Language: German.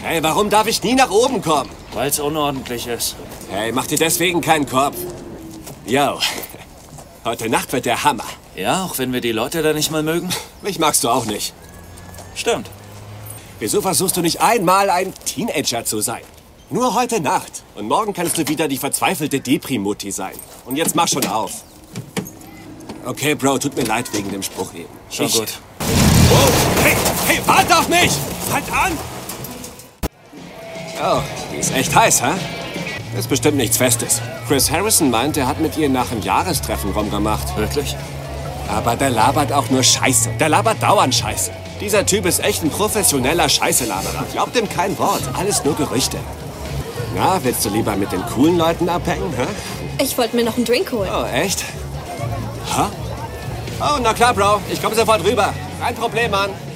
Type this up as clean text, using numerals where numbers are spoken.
Hey, warum darf ich nie nach oben kommen? Weil's unordentlich ist. Hey, mach dir deswegen keinen Kopf. Yo, heute Nacht wird der Hammer. Ja, auch wenn wir die Leute da nicht mal mögen? Mich magst du auch nicht. Stimmt. Wieso versuchst du nicht einmal ein Teenager zu sein? Nur heute Nacht. Und morgen kannst du wieder die verzweifelte Depri-Mutti sein. Und jetzt mach schon auf. Okay, Bro, tut mir leid wegen dem Spruch eben. Schon gut. Oh, hey, warte auf mich! Halt an! Oh, die ist echt heiß, hä? Ist bestimmt nichts Festes. Chris Harrison meint, er hat mit ihr nach einem Jahrestreffen rumgemacht. Wirklich? Aber der labert auch nur Scheiße. Der labert dauernd Scheiße. Dieser Typ ist echt ein professioneller Scheiße-Laberer. Glaubt ihm kein Wort. Alles nur Gerüchte. Na, willst du lieber mit den coolen Leuten abhängen, hä? Ich wollte mir noch einen Drink holen. Oh, echt? Hä? Oh, na klar, Bro. Ich komme sofort rüber. Kein Problem, Mann.